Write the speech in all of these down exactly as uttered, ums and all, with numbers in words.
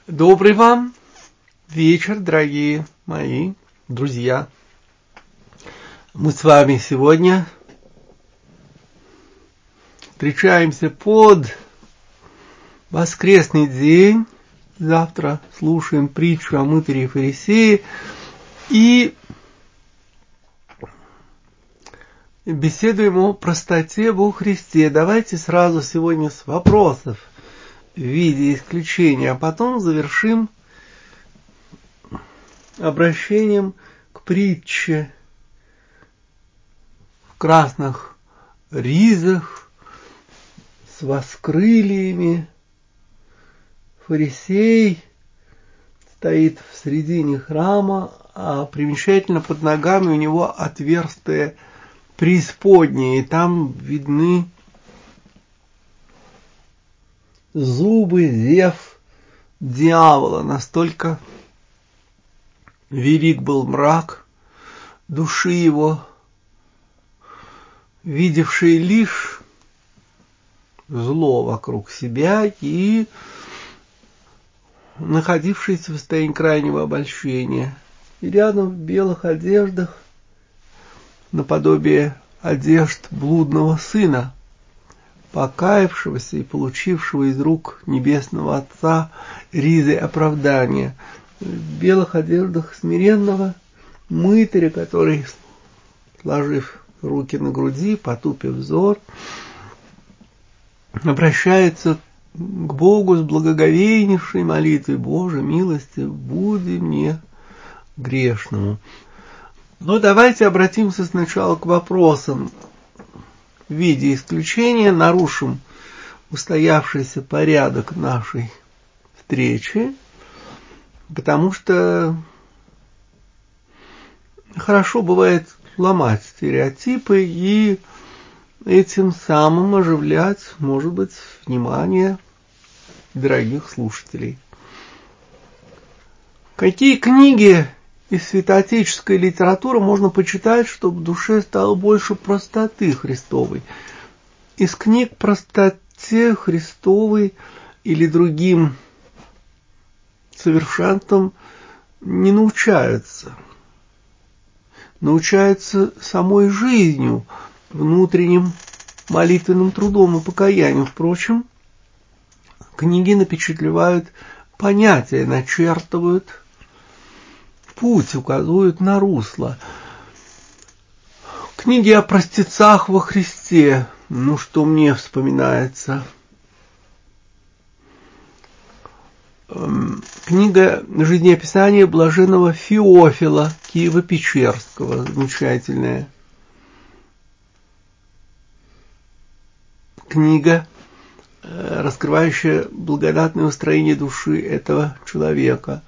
Добрый вам вечер, дорогие мои друзья. Мы с вами сегодня встречаемся под воскресный день. Завтра слушаем притчу о мытаре и фарисее и беседуем о простоте во Христе. Давайте сразу сегодня с вопросов в виде исключения, а потом завершим обращением к притче в красных ризах с воскрыльями. Фарисей стоит в середине храма, а примечательно под ногами у него отверстие преисподнее, и там видны зубы, зев дьявола. Настолько велик был мрак души его, видевший лишь зло вокруг себя и находившийся в состоянии крайнего обольщения. И рядом в белых одеждах, наподобие одежд блудного сына, покаявшегося и получившего из рук Небесного Отца ризы оправдания, в белых одеждах смиренного мытаря, который, сложив руки на груди, потупив взор, обращается к Богу с благоговейнейшей молитвой: «Боже, милости, буди мне грешному». Но давайте обратимся сначала к вопросам в виде исключения, нарушим устоявшийся порядок нашей встречи, потому что хорошо бывает ломать стереотипы и этим самым оживлять, может быть, внимание дорогих слушателей. Какие книги из святоотеческой литературы можно почитать, чтобы в душе стало больше простоты Христовой? Из книг простоте Христовой или другим совершенствам не научаются. Научаются самой жизнью, внутренним молитвенным трудом и покаянием. Впрочем, книги напечатлевают понятия, начертывают путь, указывают на русло. Книги о простецах во Христе. Ну, что мне вспоминается? Книга «Жизнеописание блаженного Феофила» Киево-Печерского, замечательная книга, раскрывающая благодатное устроение души этого человека.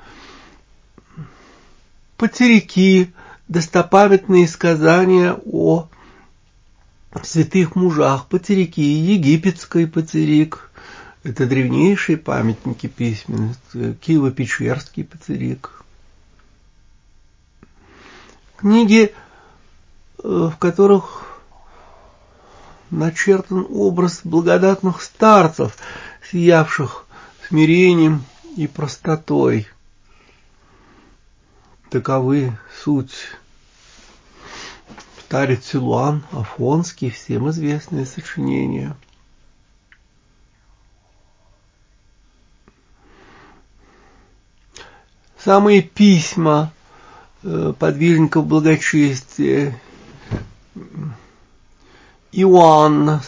Патерики, достопамятные сказания о святых мужах. Патерики, египетский патерик, это древнейшие памятники письменности, Киево-Печерский патерик. Книги, в которых начертан образ благодатных старцев, сиявших смирением и простотой. Таковы суть старец Силуан Афонский, всем известные сочинения. Самые письма подвижников благочестия: Иоанна,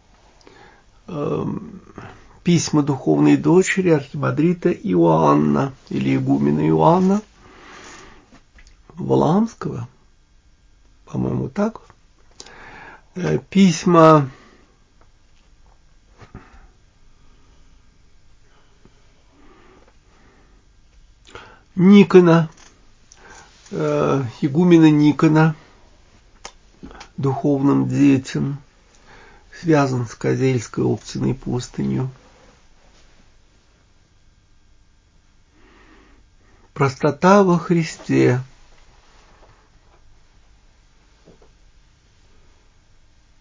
письма духовной дочери архимандрита Иоанна или игумена Иоанна Валаамского, по-моему, так. Письма Никона, игумена Никона, духовным детям, связан с Козельской Оптиной пустынью. Простота во Христе.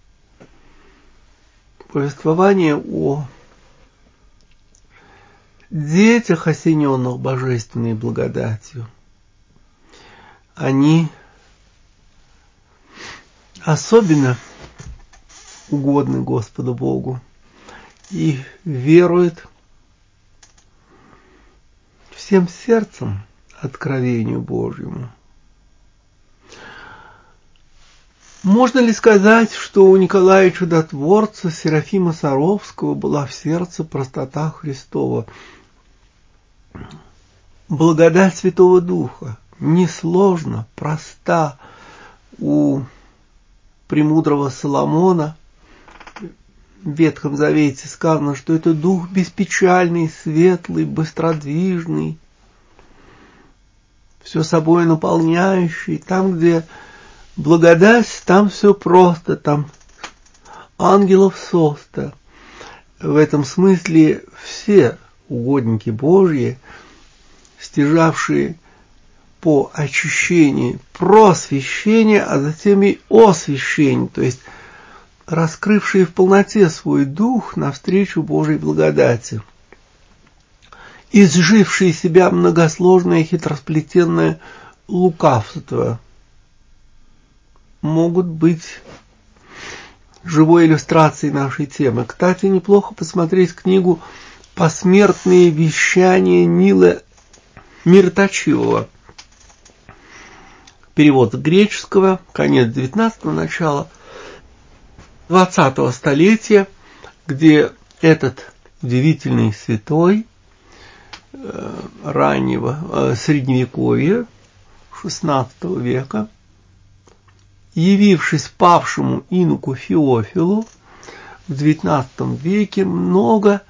Повествование о детях, осененных божественной благодатью, они особенно угодны Господу Богу и веруют всем сердцем откровению Божьему. Можно ли сказать, что у Николая Чудотворца Серафима Саровского была в сердце простота Христова? Благодать Святого Духа несложно, проста. У премудрого Соломона в Ветхом Завете сказано, что это дух беспечальный, светлый, быстродвижный, все собой наполняющий. Там, где благодать, там все просто, там ангелов состо. В этом смысле все угодники Божьи, стяжавшие по очищению, просвещение, а затем и освящение, то есть раскрывшие в полноте свой дух навстречу Божьей благодати, изжившие себя многосложное хитросплетенное лукавство, могут быть живой иллюстрацией нашей темы. Кстати, неплохо посмотреть книгу «Посмертные вещания» Нила Мироточивого. Перевод с греческого, конец девятнадцатого, начало двадцатого столетия, где этот удивительный святой э, раннего э, средневековья, шестнадцатого века, явившись павшему инуку Феофилу в девятнадцатом веке, много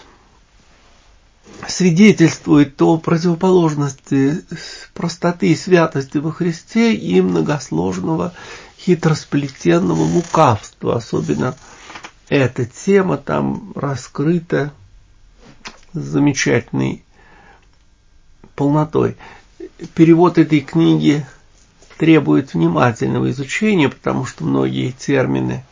свидетельствует о противоположности простоты и святости во Христе и многосложного хитросплетенного лукавства. Особенно эта тема там раскрыта с замечательной полнотой. Перевод этой книги требует внимательного изучения, потому что многие термины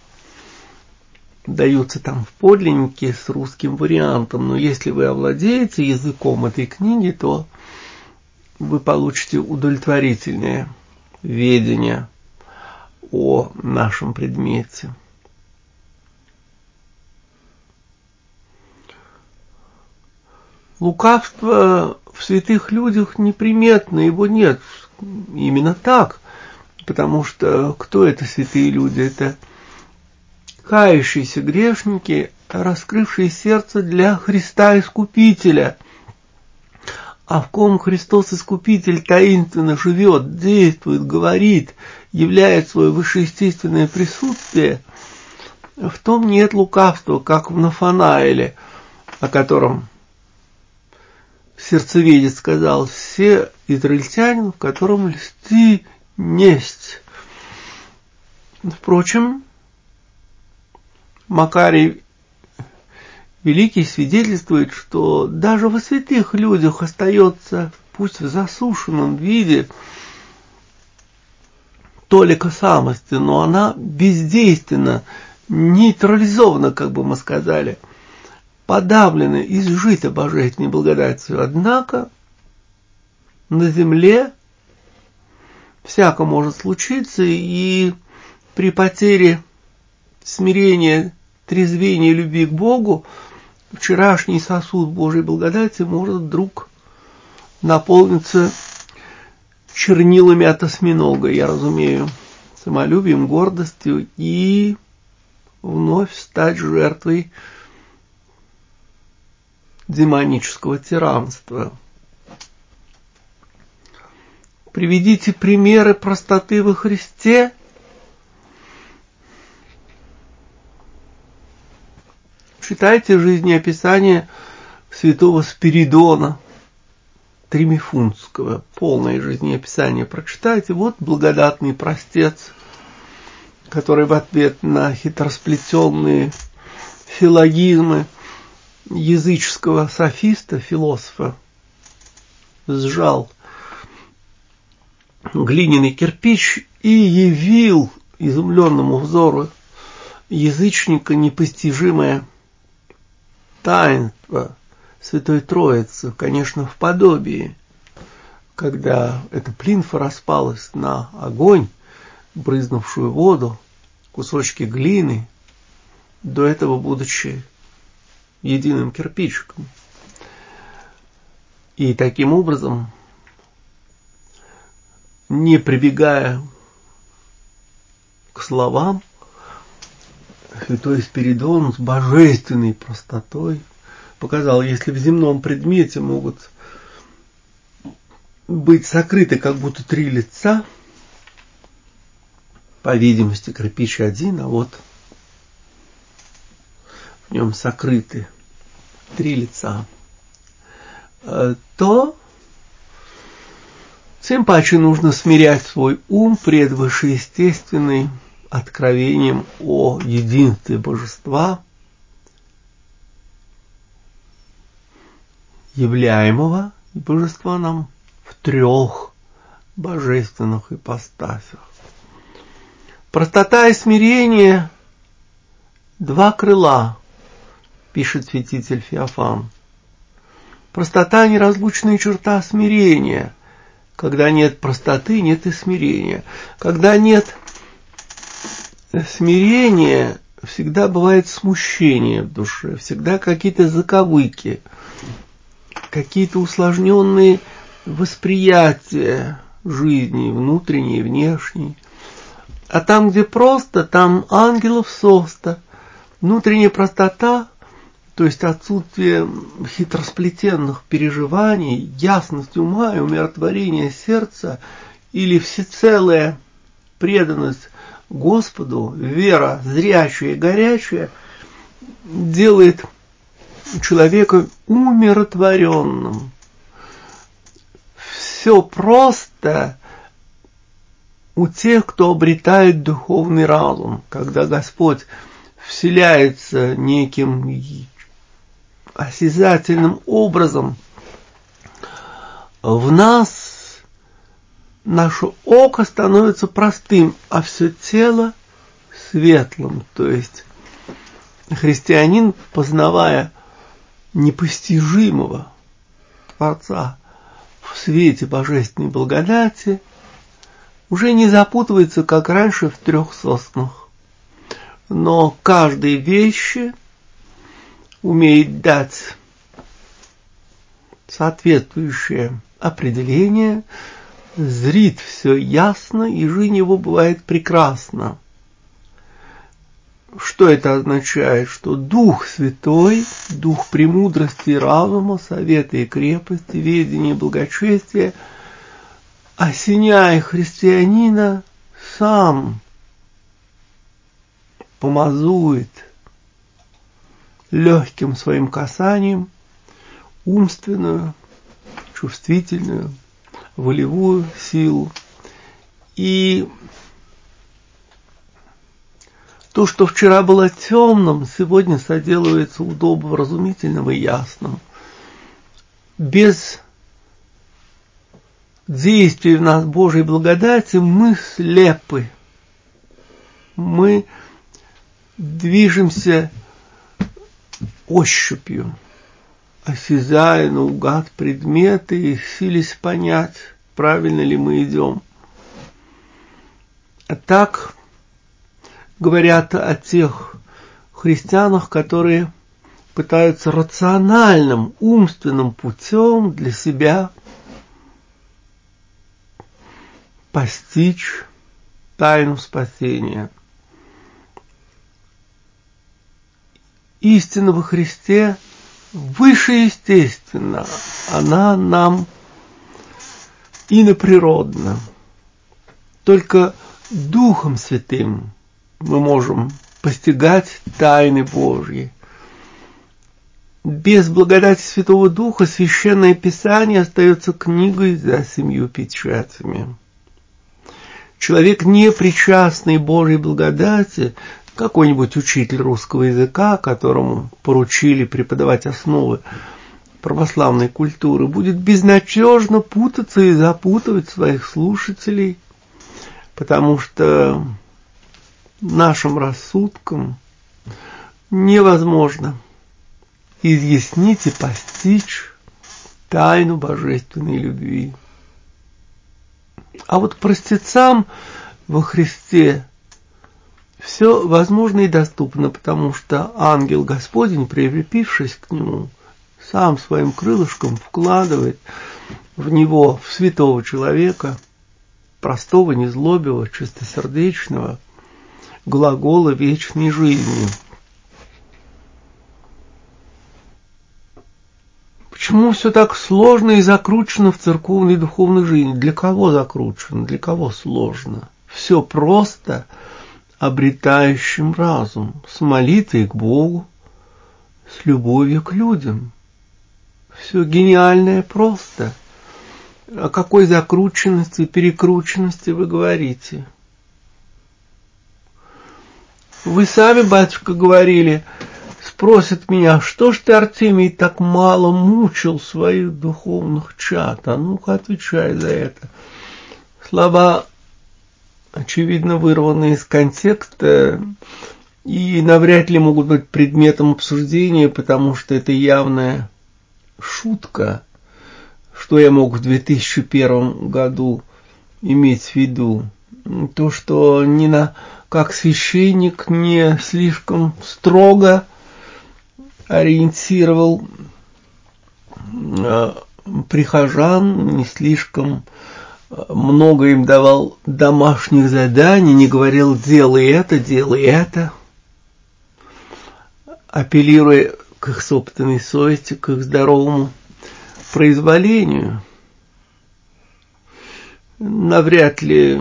даются там в подлиннике с русским вариантом, но если вы овладеете языком этой книги, то вы получите удовлетворительное ведение о нашем предмете. Лукавство в святых людях неприметно, его нет. Именно так, потому что кто это святые люди? Это кающиеся грешники, раскрывшие сердце для Христа Искупителя. А в ком Христос Искупитель таинственно живет, действует, говорит, являет свое высшеестественное присутствие, в том нет лукавства, как в Нафанаиле, о котором сердцеведец сказал: все израильтянин, в котором льсты несть. Впрочем, Макарий Великий свидетельствует, что даже во святых людях остается, пусть в засушенном виде, толика самости, но она бездейственна, нейтрализована, как бы мы сказали, подавлена, изжита божественной благодатью. Однако на земле всяко может случиться, и при потере смирения, трезвения, любви к Богу вчерашний сосуд Божьей благодати может вдруг наполниться чернилами от осьминога, я разумею, самолюбием, гордостью, и вновь стать жертвой демонического тиранства. Приведите примеры простоты во Христе. Читайте жизнеописание святого Спиридона Тримифунтского. Полное жизнеописание прочитайте. Вот благодатный простец, который в ответ на хитросплетенные филогизмы языческого софиста, философа, сжал глиняный кирпич и явил изумленному взору язычника непостижимое таинство Святой Троицы, конечно, в подобии, когда эта плинфа распалась на огонь, брызнувшую воду, кусочки глины, до этого будучи единым кирпичиком. И таким образом, не прибегая к словам, святой Спиридон с божественной простотой показал, если в земном предмете могут быть сокрыты как будто три лица, по видимости, кирпич один, а вот в нем сокрыты три лица, то тем паче нужно смирять свой ум пред вышеестественным откровением о единстве божества, являемого божества нам в трех божественных ипостасях. Простота и смирение – два крыла, пишет святитель Феофан. Простота – неразлучная черта смирения. Когда нет простоты, нет и смирения. Когда нет смирения, всегда бывает смущение в душе, всегда какие-то заковыки, какие-то усложненные восприятия жизни, внутренней и внешней. А там, где просто, там ангелов соста. Внутренняя простота, то есть отсутствие хитросплетенных переживаний, ясность ума и умиротворение сердца, или всецелая преданность Господу, вера зрячая и горячая, делает человека умиротворенным. Все просто у тех, кто обретает духовный разум, когда Господь вселяется неким осязательным образом в нас, наше око становится простым, а все тело светлым. То есть христианин, познавая непостижимого Творца в свете божественной благодати, уже не запутывается, как раньше, в трех соснах, но каждой вещи умеет дать соответствующее определение, зрит все ясно, и жизнь его бывает прекрасна. Что это означает? Что Дух Святой, Дух премудрости и разума, совета и крепости, ведения и благочестия, осеняя христианина, сам помазует легким своим касанием умственную, чувствительную, волевую силу. И то, что вчера было темным, сегодня соделывается удобовразумительным и ясным. Без действий в нас Божьей благодати мы слепы. Мы движемся ощупью, осязая наугад предметы и силясь понять, правильно ли мы идем. А так говорят о тех христианах, которые пытаются рациональным, умственным путем для себя постичь тайну спасения. Истина во Христе выше естественно, она нам иноприродна. Только Духом Святым мы можем постигать тайны Божьи. Без благодати Святого Духа Священное Писание остается книгой за семью печатями. Человек, не причастный Божьей благодати, какой-нибудь учитель русского языка, которому поручили преподавать основы православной культуры, будет безнадежно путаться и запутывать своих слушателей, потому что нашим рассудком невозможно изъяснить и постичь тайну божественной любви. А вот простецам во Христе все возможно и доступно, потому что ангел Господень, прилепившись к нему, сам своим крылышком вкладывает в него, в святого человека, простого, незлобивого, чистосердечного, глагола вечной жизни. Почему все так сложно и закручено в церковной и духовной жизни? Для кого закручено? Для кого сложно? Все просто обретающим разум, с молитвой к Богу, с любовью к людям. Все гениальное просто. О какой закрученности, перекрученности вы говорите? Вы сами, батюшка, говорили, спросят меня, что ж ты, Артемий, так мало мучил своих духовных чад? А ну-ка, отвечай за это. Слова, очевидно, вырваны из контекста и навряд ли могут быть предметом обсуждения, потому что это явная шутка. Что я мог в две тысячи первом году иметь в виду? То, что не на, как священник не слишком строго ориентировал э, прихожан, не слишком много им давал домашних заданий, не говорил «делай это, делай это», апеллируя к их собственной совести, к их здоровому произволению. Навряд ли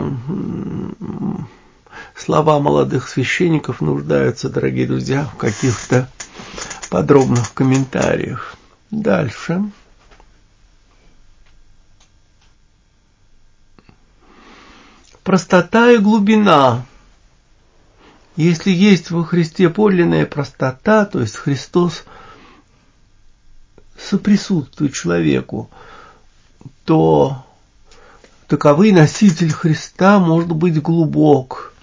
слова молодых священников нуждаются, дорогие друзья, в каких-то подробных комментариях. Дальше. Простота и глубина. Если есть во Христе подлинная простота, то есть Христос соприсутствует человеку, то таковый носитель Христа может быть глубок.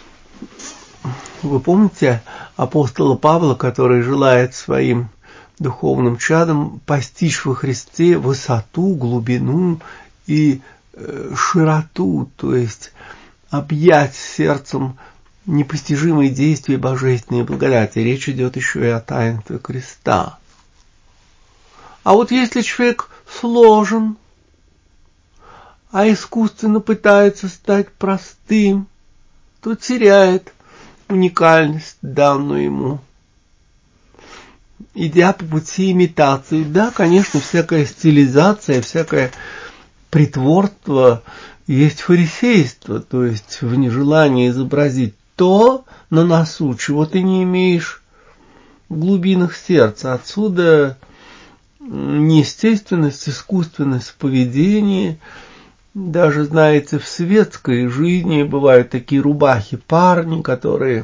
Вы помните апостола Павла, который желает своим духовным чадом постичь во Христе высоту, глубину и широту, то есть объять сердцем непостижимые действия божественной благодати. Речь идет еще и о таинстве креста. А вот если человек сложен, а искусственно пытается стать простым, то теряет уникальность, данную ему. Идя по пути имитации, да, конечно, всякая стилизация, всякое притворство есть фарисейство, то есть в нежелании изобразить то на носу, чего ты не имеешь в глубинах сердца. Отсюда неестественность, искусственность в поведении. Даже, знаете, в светской жизни бывают такие рубахи-парни, которые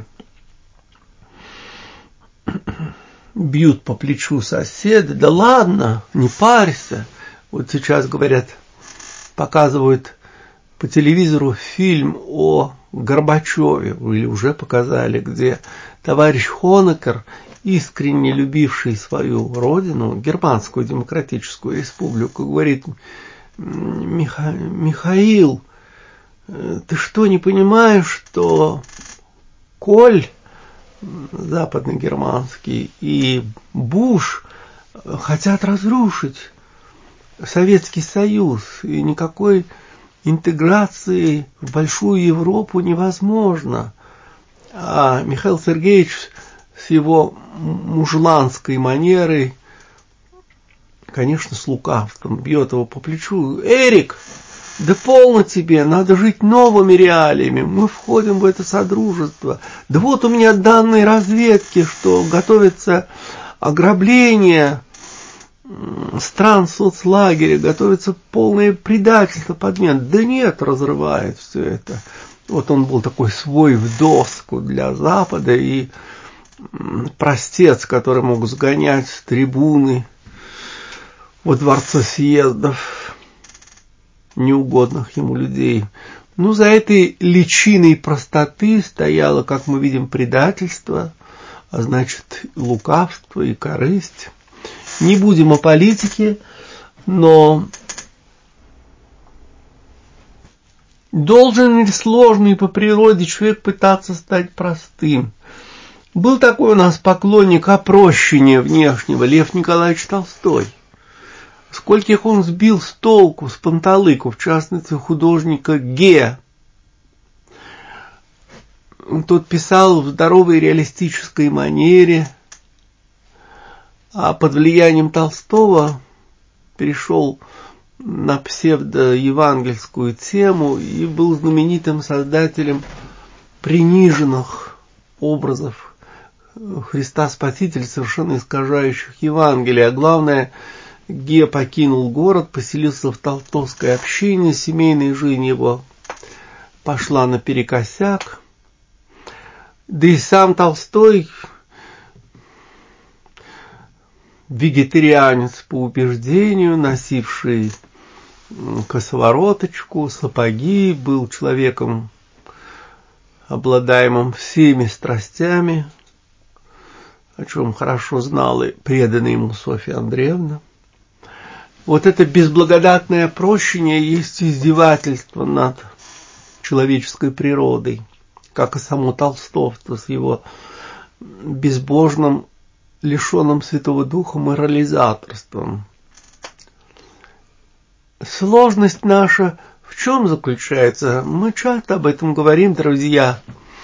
бьют по плечу соседа. Да ладно, не парься. Вот сейчас, говорят, показывают по телевизору фильм о Горбачеве, или уже показали, где товарищ Хонекер, искренне любивший свою родину, Германскую демократическую республику, говорит: Миха... Михаил, ты что, не понимаешь, что Коль западногерманский и Буш хотят разрушить Советский Союз, и никакой интеграции в большую Европу невозможно. А Михаил Сергеевич с его мужланской манерой, конечно, с лукавством, бьет его по плечу: «Эрик, да полно тебе, надо жить новыми реалиями, мы входим в это содружество. Да вот у меня данные разведки, что готовится ограбление стран соцлагеря, готовится полное предательство, подмена». Да нет, разрывает все это. Вот он был такой свой в доску для Запада, и простец, который мог сгонять с трибуны во дворце съездов неугодных ему людей. Ну, за этой личиной простоты стояло, как мы видим, предательство, а значит, лукавство и корысть. Не будем о политике, но должен ли сложный по природе человек пытаться стать простым? Был такой у нас поклонник опрощения внешнего, Лев Николаевич Толстой. Скольких он сбил с толку, с панталыку, в частности художника Ге. Тот писал в здоровой реалистической манере, а под влиянием Толстого перешел на псевдоевангельскую тему и был знаменитым создателем приниженных образов Христа Спасителя, совершенно искажающих Евангелие. А главное, Ге покинул город, поселился в толстовской общине, семейная жизнь его пошла наперекосяк. Да и сам Толстой, вегетарианец по убеждению, носивший косовороточку, сапоги, был человеком, обладаемым всеми страстями, о чем хорошо знала преданная ему Софья Андреевна. Вот это безблагодатное прощение есть издевательство над человеческой природой, как и само толстовство с его безбожным, лишенным Святого Духа морализаторством. Сложность наша в чем заключается? Мы часто об этом говорим, друзья,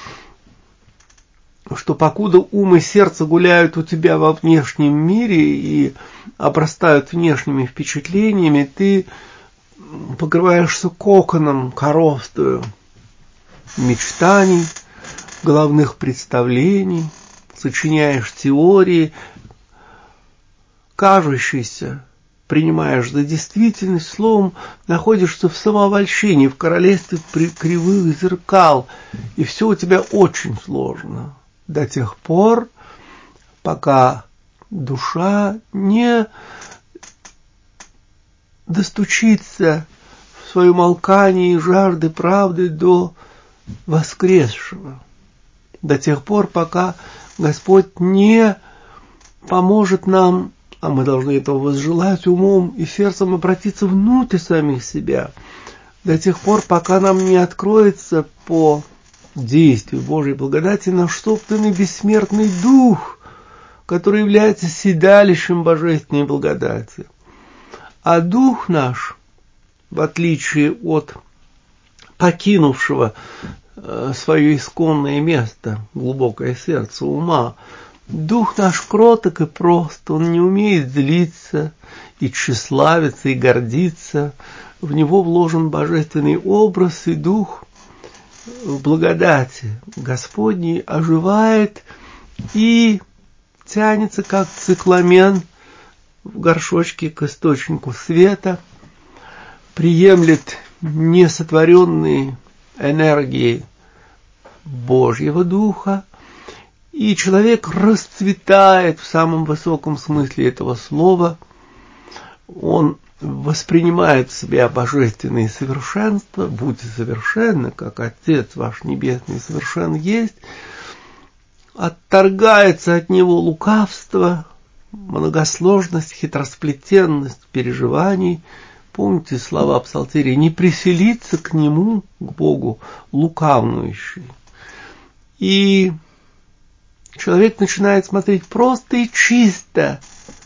что покуда ум и сердце гуляют у тебя во внешнем мире и обрастают внешними впечатлениями, ты покрываешься коконом коровствою мечтаний, головных представлений, сочиняешь теории, кажущиеся, принимаешь за действительность, словом, находишься в самообольщении, в королевстве кривых зеркал, и все у тебя очень сложно до тех пор, пока душа не достучится в своем алкании жажды правды до воскресшего, до тех пор, пока Господь не поможет нам, а мы должны этого возжелать, умом и сердцем обратиться внутрь самих себя, до тех пор, пока нам не откроется по действию Божьей благодати наш собственный бессмертный дух, который является седалищем божественной благодати. А дух наш, в отличие от покинувшего свое исконное место, глубокое сердце ума, дух наш кроток и прост, он не умеет злиться и тщеславиться и гордиться. В него вложен божественный образ, и дух в благодати Господней оживает и тянется, как цикламен в горшочке к источнику света, приемлет несотворенные энергии Божьего Духа, и человек расцветает в самом высоком смысле этого слова. Он воспринимает в себя божественные совершенства, будьте совершенны, как Отец ваш Небесный совершен есть, отторгается от него лукавство, многосложность, хитросплетенность переживаний. Помните слова Псалтиря: не приселиться к нему, к Богу, лукавнующий. И человек начинает смотреть просто и чисто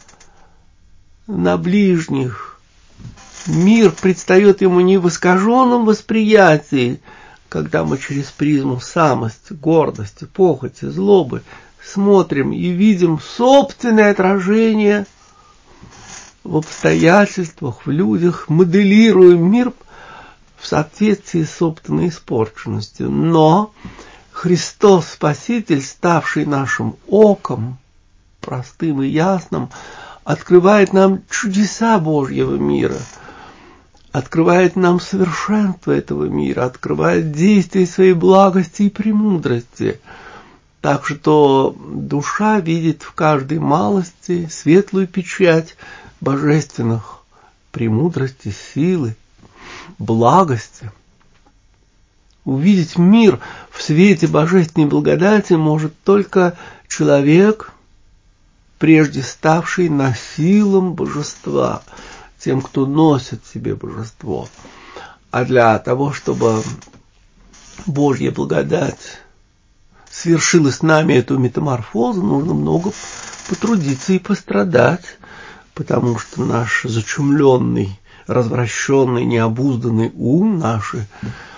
на ближних. Мир предстает ему не в искаженном восприятии, когда мы через призму самости, гордости, похоти, злобы смотрим и видим собственное отражение в обстоятельствах, в людях, моделируем мир в соответствии с собственной испорченностью. Но Христос Спаситель, ставший нашим оком, простым и ясным, открывает нам чудеса Божьего мира, открывает нам совершенство этого мира, открывает действие своей благости и премудрости. Так что душа видит в каждой малости светлую печать божественных премудрости, силы, благости. Увидеть мир в свете божественной благодати может только человек, прежде ставший носилом божества, тем, кто носит в себе божество. А для того, чтобы Божья благодать свершила с нами эту метаморфозу, нужно много потрудиться и пострадать, потому что наш зачумленный, развращенный, необузданный ум, наши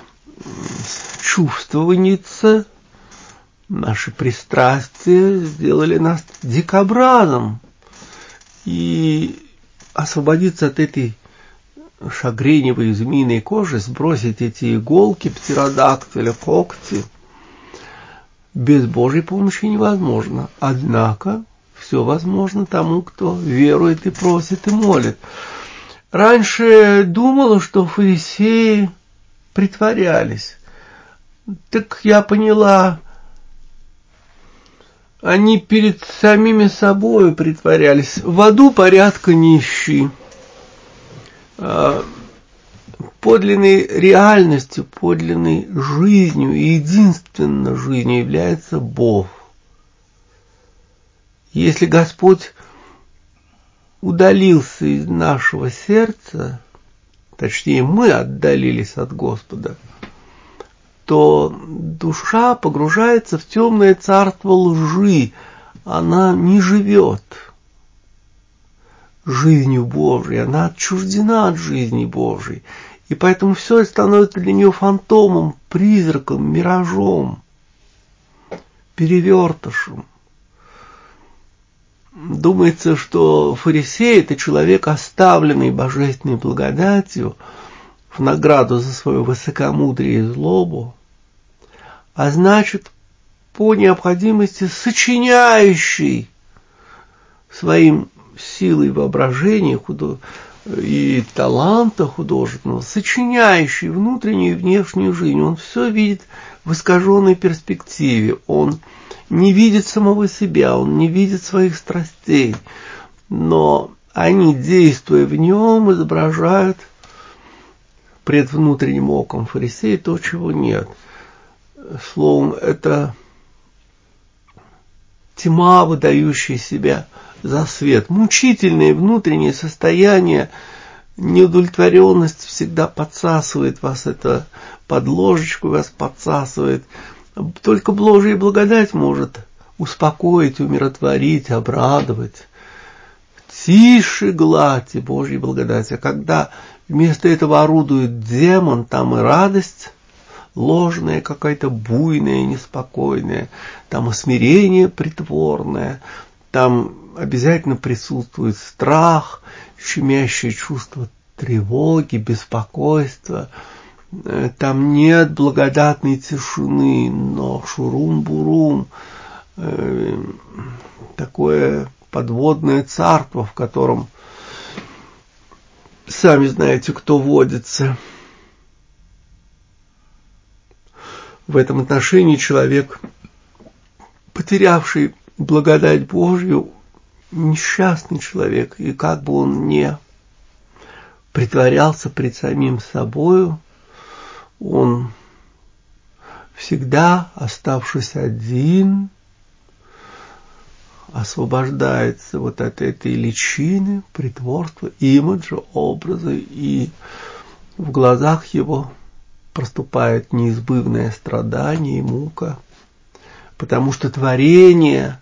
чувствованицы, наши пристрастия сделали нас дикобразом. И освободиться от этой шагреневой змеиной кожи, сбросить эти иголки птеродактиля, когти, без Божьей помощи невозможно. Однако все возможно тому, кто верует и просит и молит. Раньше думала, что фарисеи притворялись. Так я поняла, они перед самими собой притворялись. В аду порядка не ищи. Подлинной реальностью, подлинной жизнью и единственной жизнью является Бог. Если Господь удалился из нашего сердца, точнее мы отдалились от Господа, то душа погружается в темное царство лжи, она не живет жизнью Божией, она отчуждена от жизни Божией, и поэтому все становится для нее фантомом, призраком, миражом, перевертышем. Думается, что фарисей – это человек, оставленный божественной благодатью в награду за свое высокомудрие и злобу, а значит, по необходимости сочиняющий своим силой воображения худо... и таланта художественного, сочиняющий внутреннюю и внешнюю жизнь. Он все видит в искаженной перспективе, он не видит самого себя, он не видит своих страстей, но они, действуя в нем, изображают пред внутренним оком фарисея то, чего нет. Словом, это тьма, выдающая себя за свет. Мучительное внутреннее состояние, неудовлетворенность всегда подсасывает вас, это под ложечку вас подсасывает. Только Божья благодать может успокоить, умиротворить, обрадовать. Тише гладь Божьей благодати. А когда вместо этого орудует демон, там и радость ложная, какая-то буйная, неспокойная, там и смирение притворное, там обязательно присутствует страх, щемящее чувство тревоги, беспокойства. Там нет благодатной тишины, но шурум-бурум, э, такое подводное царство, в котором сами знаете, кто водится. В этом отношении человек, потерявший благодать Божью, несчастный человек, и как бы он ни притворялся пред самим собою, он всегда, оставшись один, освобождается вот от этой личины, притворства, имиджа, образа, и в глазах его проступает неизбывное страдание и мука, потому что творение,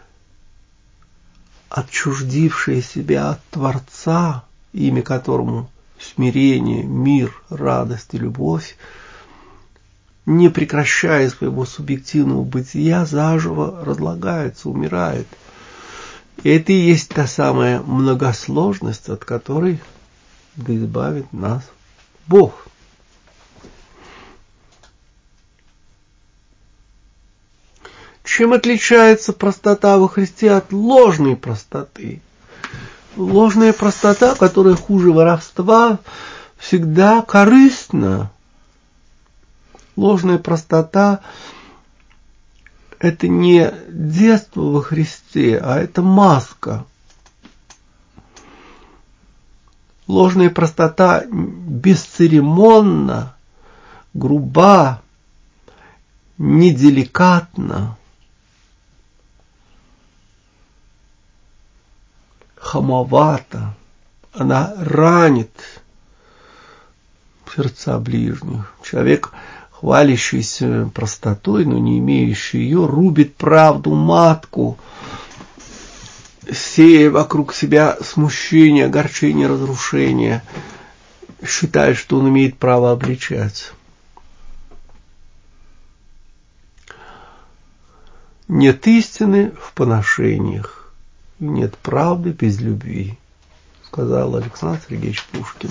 отчуждившее себя от Творца, имя которому смирение, мир, радость и любовь, не прекращая своего субъективного бытия, заживо разлагается, умирает. И это и есть та самая многосложность, от которой да избавит нас Бог. Чем отличается простота во Христе от ложной простоты? Ложная простота, которая хуже воровства, всегда корыстна. Ложная простота – это не детство во Христе, а это маска. Ложная простота бесцеремонна, груба, неделикатна. хамовата, она ранит сердца ближних. Человек, хвалящийся простотой, но не имеющий ее, рубит правду матку, сея вокруг себя смущение, огорчение, разрушение, считая, что он имеет право обличать. Нет истины в поношениях, нет правды без любви, сказал Александр Сергеевич Пушкин.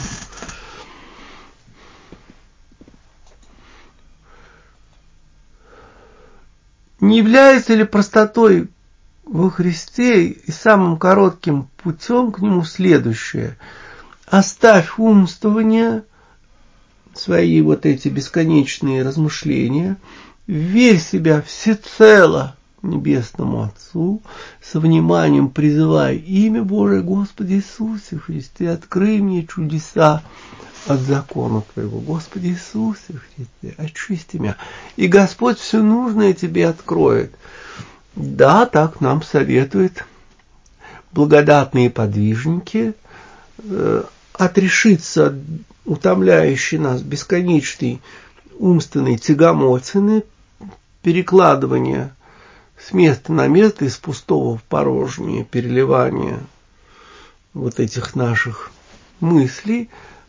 Не является ли простотой во Христе и самым коротким путем к нему следующее? Оставь умствования, свои вот эти бесконечные размышления, верь себя всецело Небесному Отцу, со вниманием призывай имя Божие: Господи Иисусе Христе, открой мне чудеса от закона Твоего. Господи Иисусе Христе, очисти меня. И Господь все нужное тебе откроет. Да, так нам советуют благодатные подвижники, э, отрешиться от утомляющей нас бесконечной умственной тягомотины, перекладывания с места на место, из пустого в порожнее, переливания вот этих наших мыслей,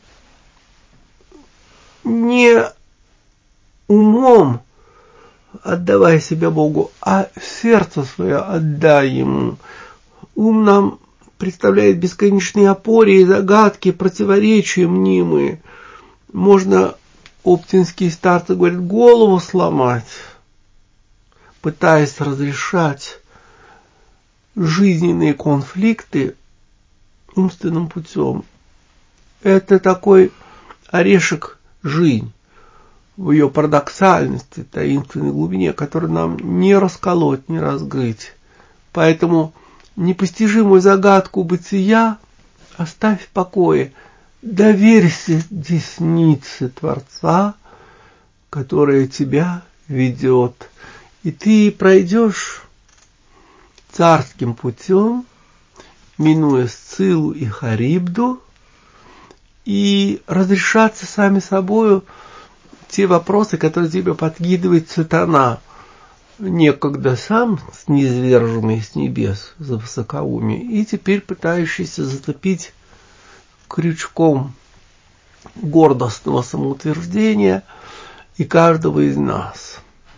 не умом отдавай себя Богу, а сердце свое отдай Ему. Ум нам представляет бесконечные опоры и загадки, противоречия мнимые. Можно, оптинские старцы говорят, голову сломать, пытаясь разрешать жизненные конфликты умственным путем. Это такой орешек жизнь в ее парадоксальности, таинственной глубине, которую нам не расколоть, не разгрыть. Поэтому непостижимую загадку бытия оставь в покое, доверься деснице Творца, которая тебя ведет, и ты пройдешь царским путем, минуя Сциллу и Харибду, и разрешаться сами собою те вопросы, которые тебе подкидывает сатана, некогда сам низверженный с небес за высокоумие, и теперь пытающийся зацепить крючком гордостного самоутверждения и каждого из нас.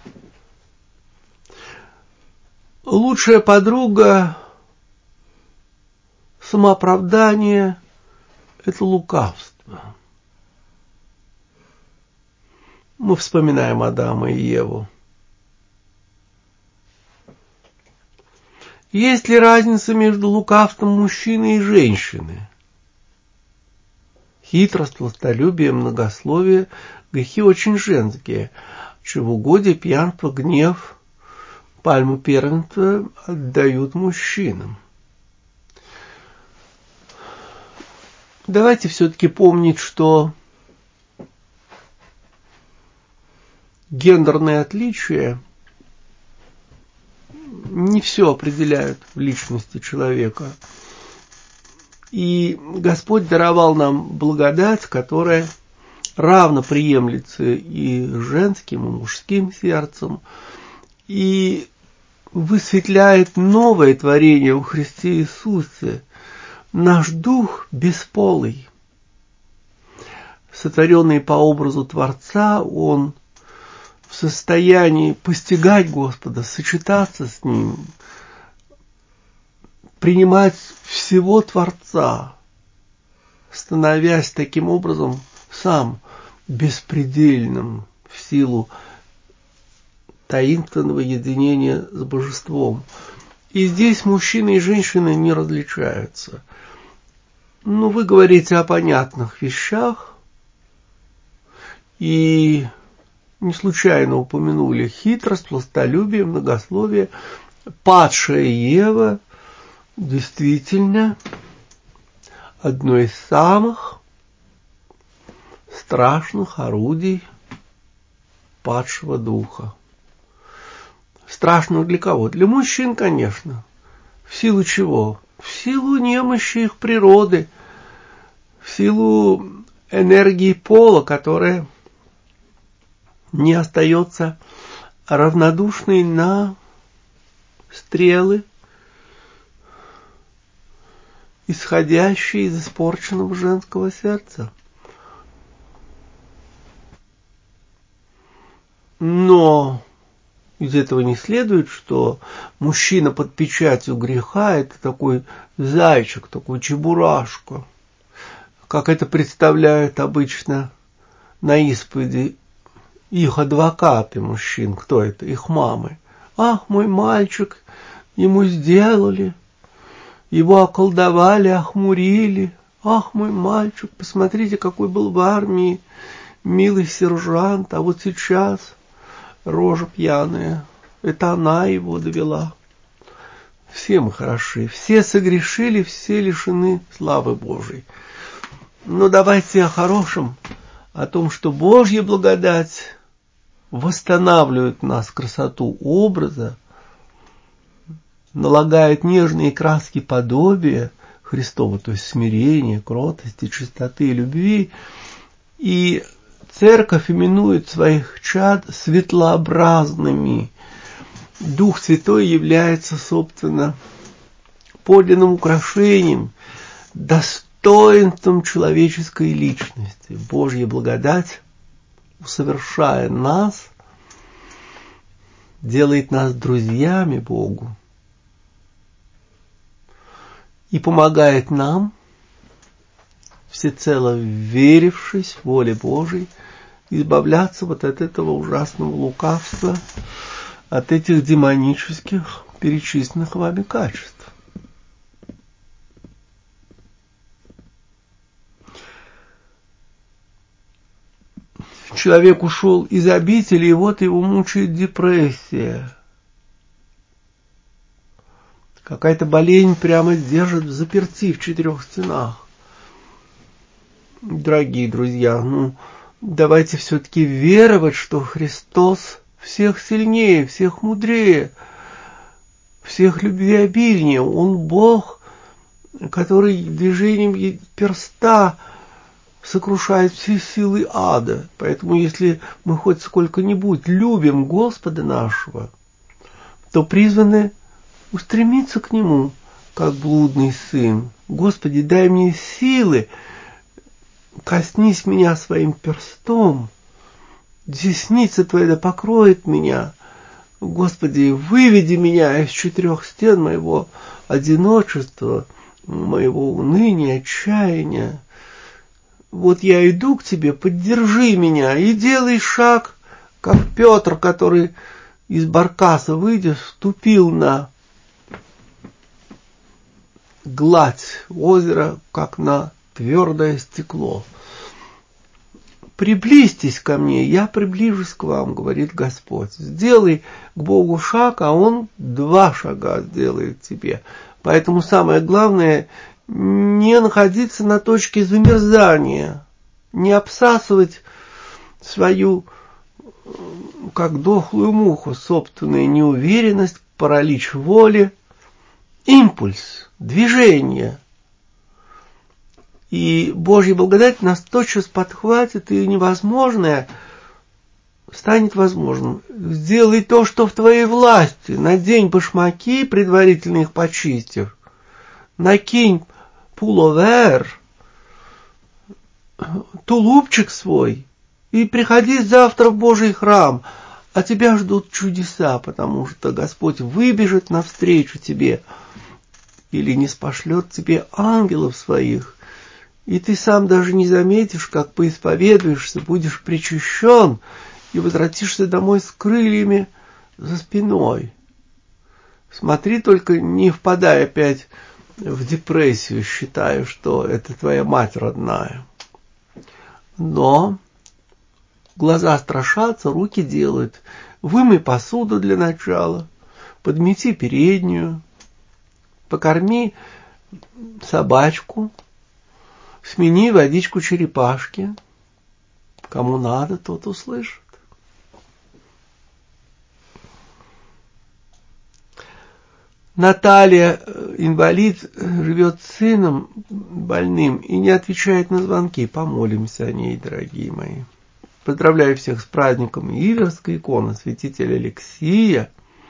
Лучшая подруга самооправдания – это лукавство. Мы вспоминаем Адама и Еву. Есть ли разница между лукавством мужчины и женщины? Хитрость, властолюбие, многословие – грехи очень женские. Чревоугодие, пьянство, гнев, пальму первенства отдают мужчинам. Давайте все-таки помнить, что гендерные отличия не все определяют в личности человека. И Господь даровал нам благодать, которая равно приемлется и женским, и мужским сердцем, и высветляет новое творение во Христе Иисусе. Наш дух бесполый, сотворенный по образу Творца, он в состоянии постигать Господа, сочетаться с Ним, принимать всего Творца, становясь таким образом сам беспредельным в силу таинственного единения с Божеством. И здесь мужчины и женщины не различаются. Ну, вы говорите о понятных вещах, и не случайно упомянули хитрость, властолюбие, многословие. Падшая Ева действительно одно из самых страшных орудий падшего духа. Страшного для кого? Для мужчин, конечно. В силу чего? в силу немощи их природы, в силу энергии пола, которая не остается равнодушной на стрелы, исходящие из испорченного женского сердца. Но из этого не следует, что мужчина под печатью греха – это такой зайчик, такой чебурашка, как это представляют обычно на исповеди их адвокаты мужчин. Кто это? Их мамы. Ах, мой мальчик, ему сделали, его околдовали, охмурили. Ах, мой мальчик, посмотрите, какой был в армии милый сержант, а вот сейчас рожа пьяная. Это она его довела. Все мы хороши, все согрешили, все лишены славы Божией. Но давайте о хорошем, о том, что Божья благодать восстанавливает в нас красоту образа, налагает нежные краски подобия Христова, то есть смирения, кротости, чистоты и любви. И Церковь именует своих чад светлообразными. Дух Святой является, собственно, подлинным украшением, достоинством человеческой личности. Божья благодать, усовершая нас, делает нас друзьями Богу и помогает нам, всецело верившись воле Божией, избавляться вот от этого ужасного лукавства, от этих демонических перечисленных вами качеств. Человек ушел из обители, и вот его мучает депрессия. Какая-то болезнь прямо держит взаперти в четырех стенах. Дорогие друзья, ну, давайте все-таки веровать, что Христос всех сильнее, всех мудрее, всех любвеобильнее. Он Бог, который движением перста сокрушает все силы ада. Поэтому, если мы хоть сколько-нибудь любим Господа нашего, то призваны устремиться к Нему, как блудный сын. Господи, дай мне силы, коснись меня своим перстом, десница Твоя да покроет меня. Господи, выведи меня из четырех стен моего одиночества, моего уныния, отчаяния. Вот я иду к Тебе, поддержи меня и делай шаг, как Петр, который из баркаса, выйдя, ступил на гладь озера, как на твердое стекло. Приблизьтесь ко мне, я приближусь к вам, говорит Господь. Сделай к Богу шаг, а Он два шага сделает тебе. Поэтому самое главное — не находиться на точке замерзания, не обсасывать свою, как дохлую муху, собственную неуверенность, паралич воли, импульс, движение. И Божья благодать нас тотчас подхватит, и невозможное станет возможным. Сделай то, что в твоей власти. Надень башмаки, предварительно их почистив. Накинь пуловер, тулупчик свой, и приходи завтра в Божий храм, а тебя ждут чудеса, потому что Господь выбежит навстречу тебе или ниспошлет тебе ангелов своих, и ты сам даже не заметишь, как поисповедуешься, будешь причащен и возвратишься домой с крыльями за спиной. Смотри только, не впадай опять в депрессию, считая, что это твоя мать родная. Но глаза страшатся, руки делают. Вымой посуду для начала, подмети переднюю, покорми собачку, смени водичку черепашки. Кому надо, тот услышит. Наталья, инвалид, живет с сыном больным и не отвечает на звонки. Помолимся о ней, дорогие мои. Поздравляю всех с праздником Иверской иконы святителя Алексия.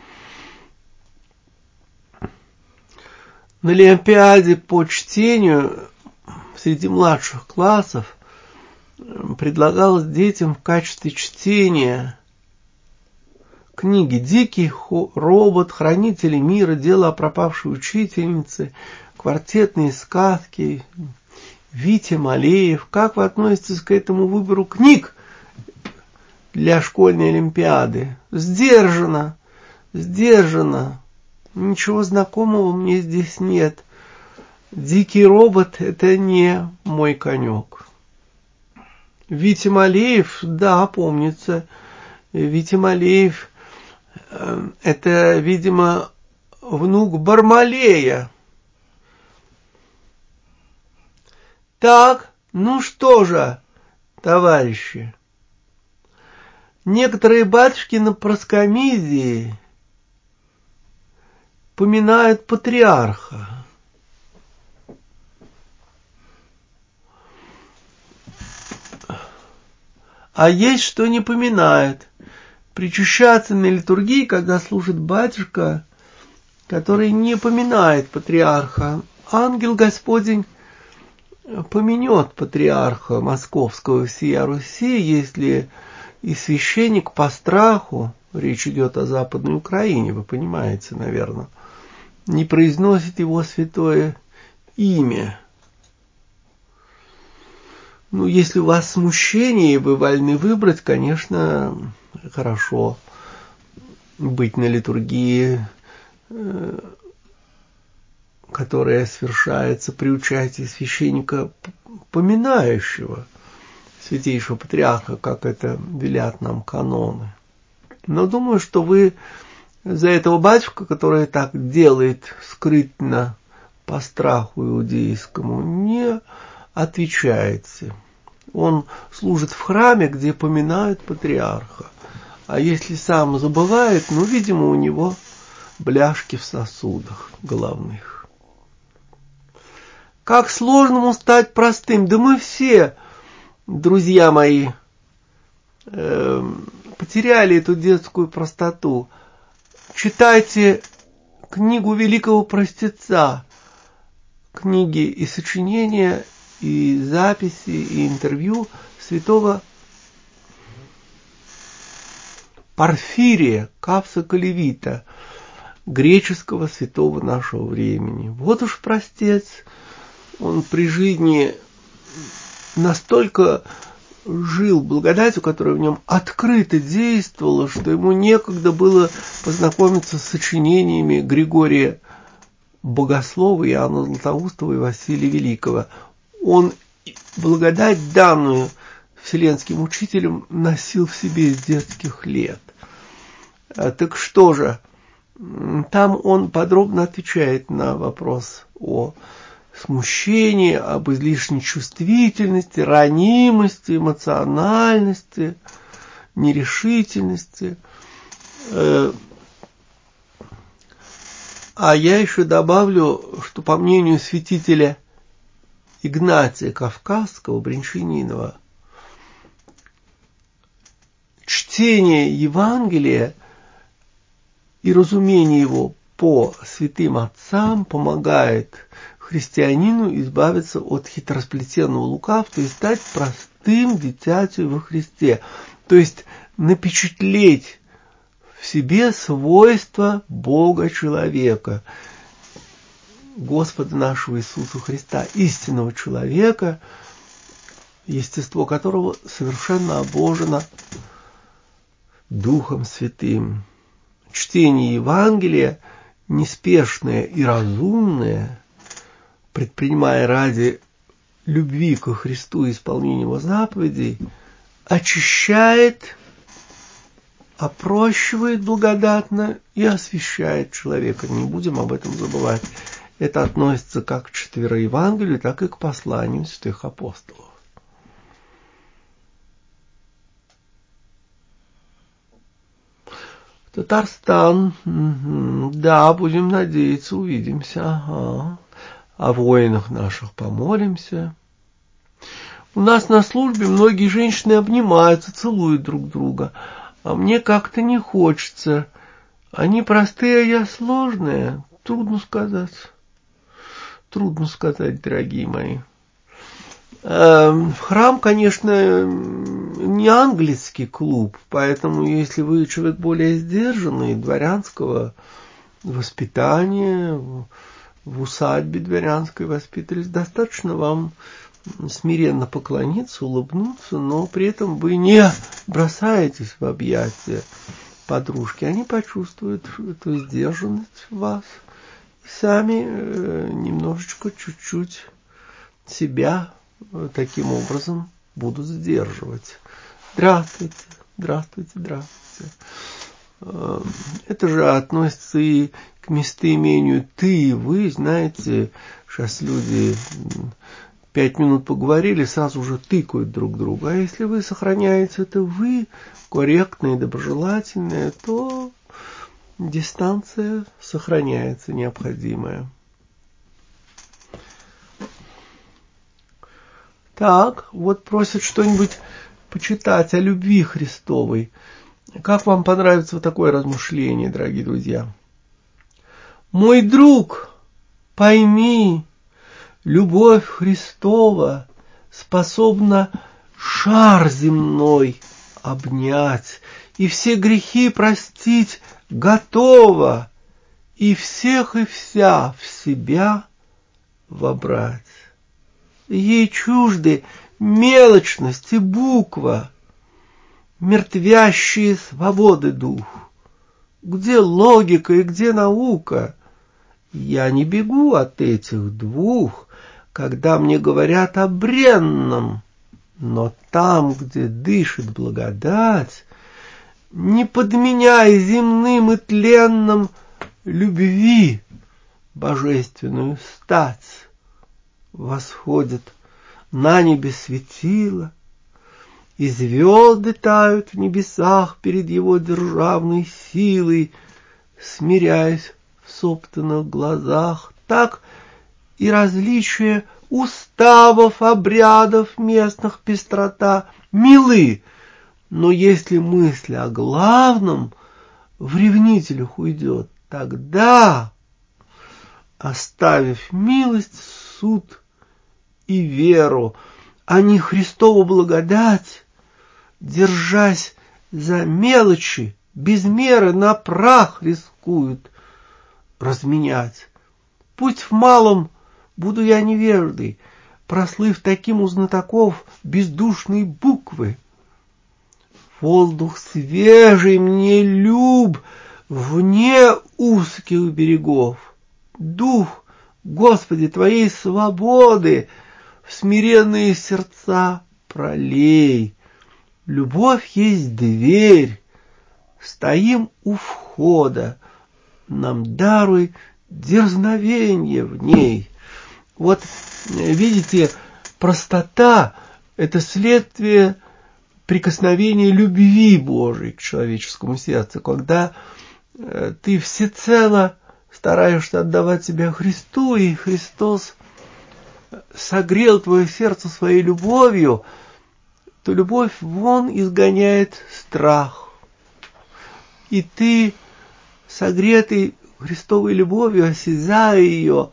На Олимпиаде по чтению среди младших классов предлагалось детям в качестве чтения книги «Дикий робот», «Хранители мира», «Дело о пропавшей учительнице», квартетные сказки, Витя Малеев. Как вы относитесь к этому выбору книг для школьной олимпиады? Сдержанно, сдержанно. Ничего знакомого мне здесь нет. «Дикий робот» — это не мой конек. Витя Малеев, да, помнится. Витя Малеев — это, видимо, внук Бармалея. Так, ну что же, товарищи, некоторые батюшки на проскомидии поминают патриарха. А есть, что не поминает. Причащаться на литургии, когда служит батюшка, который не поминает патриарха. Ангел Господень помянет патриарха московского всея Руси, если и священник по страху, речь идет о Западной Украине, вы понимаете, наверное, не произносит его святое имя. Ну, если у вас смущение, и вы вольны выбрать, конечно, хорошо быть на литургии, которая совершается при участии священника, поминающего святейшего патриарха, как это велят нам каноны. Но думаю, что вы за этого батюшка, который так делает скрытно по страху иудейскому, не отвечаете. Он служит в храме, где поминают патриарха. А если сам забывает, ну, видимо, у него бляшки в сосудах головных. Как сложному стать простым? Да мы все, друзья мои, э, потеряли эту детскую простоту. Читайте книгу великого простеца, книги и сочинения, и записи, и интервью святого Порфирия Кавса-Калевита, греческого святого нашего времени. Вот уж простец, он при жизни настолько жил благодатью, которая в нем открыто действовала, что ему некогда было познакомиться с сочинениями Григория Богослова, Иоанна Златоустова и Василия Великого. Он благодать, данную вселенским учителем, носил в себе с детских лет. Так что же, там он подробно отвечает на вопрос о смущении, об излишней чувствительности, ранимости, эмоциональности, нерешительности. А я еще добавлю, что по мнению святителя Игнатия Кавказского, Брянчанинова, чтение Евангелия и разумение его по святым отцам помогает христианину избавиться от хитросплетенного лукавства и стать простым дитятей во Христе. То есть напечатлеть в себе свойства Бога-человека, Господа нашего Иисуса Христа, истинного человека, естество которого совершенно обожено Духом Святым. Чтение Евангелия, неспешное и разумное, предпринимая ради любви ко Христу и исполнения его заповедей, очищает, опрощивает благодатно и освящает человека. Не будем об этом забывать. Это относится как к четвероевангелию, так и к посланию святых апостолов. Татарстан. Да, будем надеяться, увидимся. Ага. О воинах наших помолимся. У нас на службе многие женщины обнимаются, целуют друг друга. А мне как-то не хочется. Они простые, а я сложная. Трудно сказать. Трудно сказать, дорогие мои. Храм, конечно, не английский клуб, поэтому если вы человек более сдержанный, дворянского воспитания, в усадьбе дворянской воспитались, достаточно вам смиренно поклониться, улыбнуться, но при этом вы не бросаетесь в объятия подружки. Они почувствуют эту сдержанность в вас и сами немножечко, чуть-чуть себя таким образом будут сдерживать. Здравствуйте, здравствуйте, здравствуйте. Это же относится и к местоимению «ты» и «вы». Знаете, сейчас люди пять минут поговорили, сразу же тыкают друг друга. А если вы сохраняете это «вы», корректное и доброжелательное, то дистанция сохраняется необходимая. Так, вот просят что-нибудь почитать о любви Христовой. Как вам понравится вот такое размышление, дорогие друзья? Мой друг, пойми, любовь Христова способна шар земной обнять, и все грехи простить готова, и всех и вся в себя вобрать. Ей чужды мелочность и буква, мертвящие свободы дух. Где логика и где наука? Я не бегу от этих двух, когда мне говорят о бренном, но там, где дышит благодать, не подменяй земным и тленным любви божественную стать. Восходит на небе светило, и звезды тают в небесах перед его державной силой, смиряясь в собственных глазах. Так и различие уставов, обрядов местных пестрота милы, но если мысль о главном в ревнителях уйдет, тогда, оставив милость, суд и веру, а не Христову благодать, держась за мелочи, без меры на прах рискуют разменять. Пусть в малом буду я невеждой, прослыв таким у знатоков бездушной буквы. Воздух свежий мне люб вне узких берегов. Дух, Господи, Твоей свободы в смиренные сердца пролей. Любовь есть дверь, стоим у входа, нам даруй дерзновенье в ней. Вот, видите, простота – это следствие прикосновения любви Божией к человеческому сердцу, когда ты всецело стараешься отдавать себя Христу, и Христос согрел твое сердце своей любовью, то любовь вон изгоняет страх. И ты, согретый Христовой любовью, осязая ее,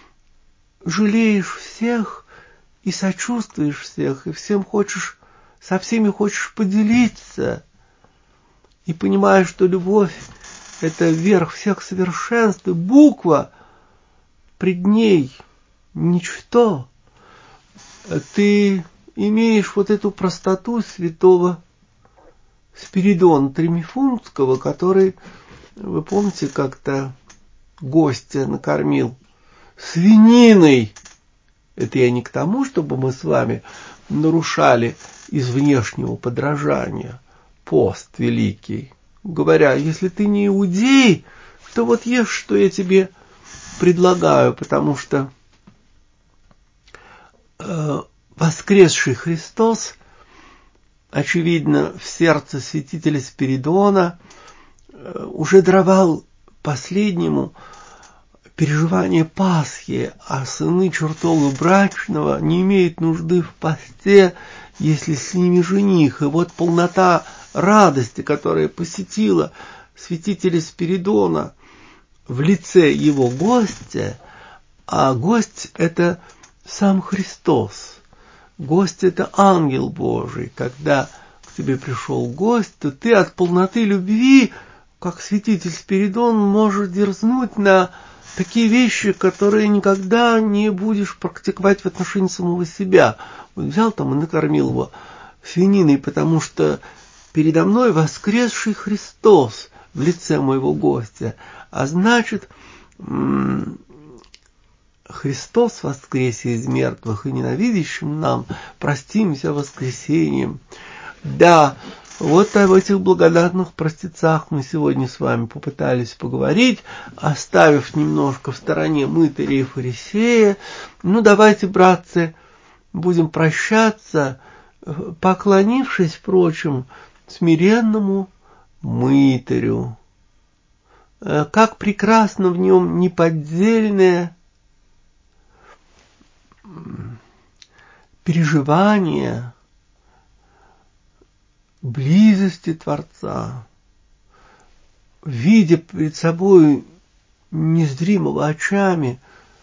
жалеешь всех и сочувствуешь всех, и всем хочешь, со всеми хочешь поделиться, и понимаешь, что любовь – это верх всех совершенств, и буква пред ней ничто. Ты имеешь вот эту простоту святого Спиридона Тремифунтского, который, вы помните, как-то гостя накормил свининой. Это я не к тому, чтобы мы с вами нарушали из внешнего подражания пост великий, говоря, если ты не иудей, то вот ешь, что я тебе предлагаю, потому что э, воскресший Христос, очевидно, в сердце святителя Спиридона уже даровал последнему переживание Пасхи, а сыны чертога брачного не имеют нужды в посте, если с ними жених. И вот полнота радости, которая посетила святителя Спиридона в лице его гостя, а гость – это сам Христос. Гость – это ангел Божий. Когда к тебе пришел гость, то ты от полноты любви, как святитель Спиридон, можешь дерзнуть на такие вещи, которые никогда не будешь практиковать в отношении самого себя. Вот взял там и накормил его свининой, потому что передо мной воскресший Христос в лице моего гостя. А значит, Христос воскресе из мертвых, и ненавидящим нам простимся воскресением. Да, вот об этих благодатных простецах мы сегодня с вами попытались поговорить, оставив немножко в стороне мытаря и фарисея. Ну, давайте, братцы, будем прощаться, поклонившись, впрочем, смиренному мытарю. Как прекрасно в нем неподдельное переживание близости Творца, видя перед собой незримого очами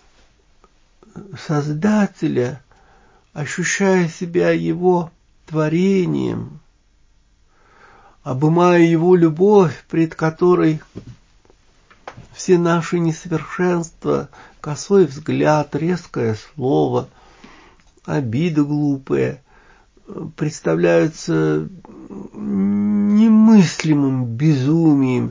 Создателя, ощущая себя Его творением, обымая Его любовь, пред которой все наши несовершенства, косой взгляд, резкое слово, обиды глупые, представляются немыслимым безумием,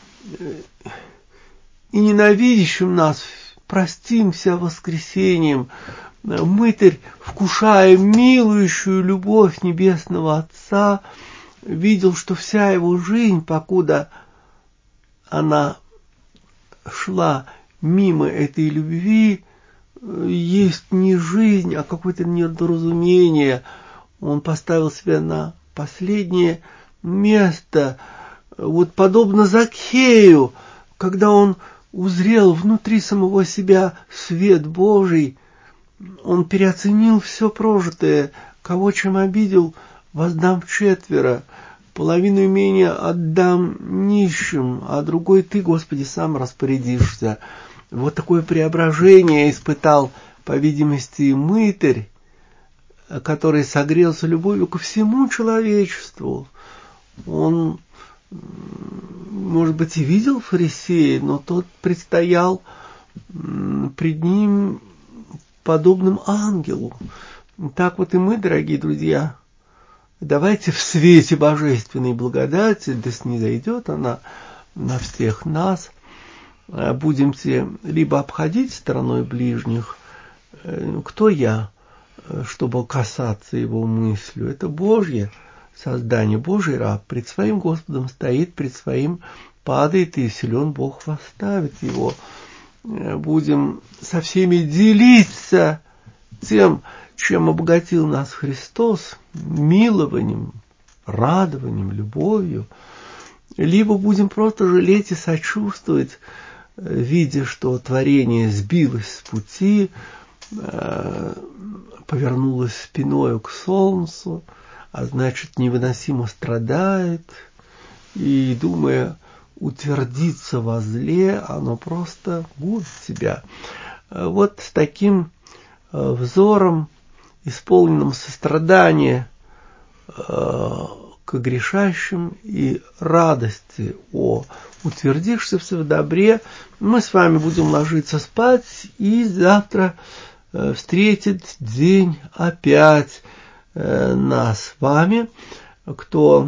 и ненавидящим нас простимся воскресением. Мытарь, вкушая милующую любовь Небесного Отца, видел, что вся его жизнь, покуда она шла мимо этой любви, есть не жизнь, а какое-то недоразумение. Он поставил себя на последнее место. Вот подобно Закхею, когда он узрел внутри самого себя свет Божий, он переоценил все прожитое. Кого чем обидел, воздам вчетверо. Половину имения отдам нищим, а другой ты, Господи, сам распорядишься. Вот такое преображение испытал, по видимости, мытарь, который согрелся любовью ко всему человечеству. Он, может быть, и видел фарисея, но тот предстоял пред ним подобным ангелу. Так вот и мы, дорогие друзья, давайте в свете божественной благодати, да снизойдет она на всех нас, будемте либо обходить стороной ближних, кто я, чтобы касаться его мыслью. Это Божье создание, Божий раб пред своим Господом стоит, пред своим падает, и силен Бог восставит его. Будем со всеми делиться тем, чем обогатил нас Христос, милованием, радованием, любовью, либо будем просто жалеть и сочувствовать, видя, что творение сбилось с пути, повернулось спиною к солнцу, а значит, невыносимо страдает, и, думая утвердиться во зле, оно просто губит себя. Вот с таким взором, исполненным сострадания к грешащим и радости о утвердившихся в добре, мы с вами будем ложиться спать, и завтра встретит день опять нас с вами. Кто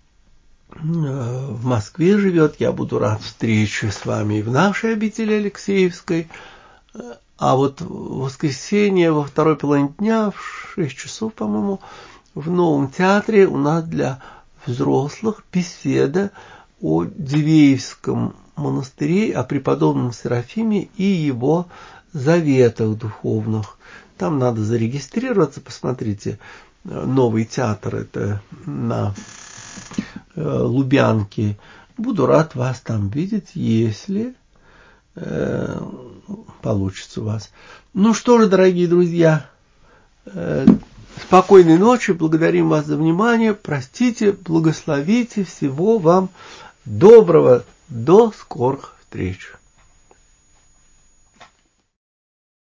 в Москве живет, я буду рад встрече с вами и в нашей обители Алексеевской. А вот в воскресенье во второй половине дня в шесть часов, по-моему, в Новом театре у нас для взрослых беседа о Дивеевском монастыре, о преподобном Серафиме и его заветах духовных. Там надо зарегистрироваться, посмотрите, Новый театр, это на Лубянке, Буду рад вас там видеть, если э, получится у вас. Ну что же, дорогие друзья, э, спокойной ночи, благодарим вас за внимание, простите, благословите, всего вам доброго, до скорых встреч.